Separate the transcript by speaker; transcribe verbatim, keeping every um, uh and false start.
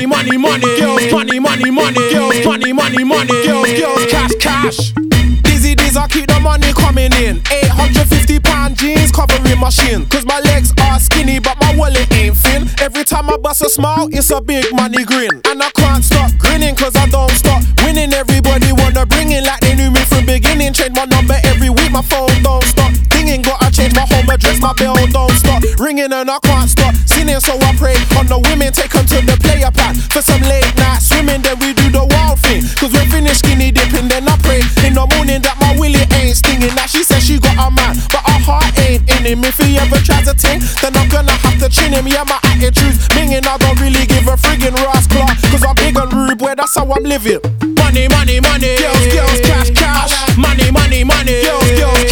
Speaker 1: money, money, money. Girls, money, money, money. Girls, money, money, money. Girls, girls, cash, cash. Dizzy Diz, I keep the money coming in. eight hundred fifty pound jeans covering my shin. Cause my legs are skinny but my wallet ain't thin. Every time I bust a smile, it's a big money grin. And I can't stop grinning cause I don't stop winning. Everybody wanna bring in like they knew me from beginning. Change my number every week, my phone don't stop dinging. Gotta change my home address, my bell don't stop ringing. And I can't stop sinning, so I pray on the women, take them to the player pad for some late night swimming. Then we do the wild thing, cause we're finished skinny dipping. Then I pray in the morning that my willy ain't stinging. Now she says she got a man, but her heart ain't in him. If he ever tries a ting, then I'm gonna have to chin him. Yeah, my attitude's minging, I don't really give a friggin' rascal, cause I'm big and rude, boy, that's how I'm living. Money, money, money. Girls, girls, cash, cash. Money, money, money. Girls, girls,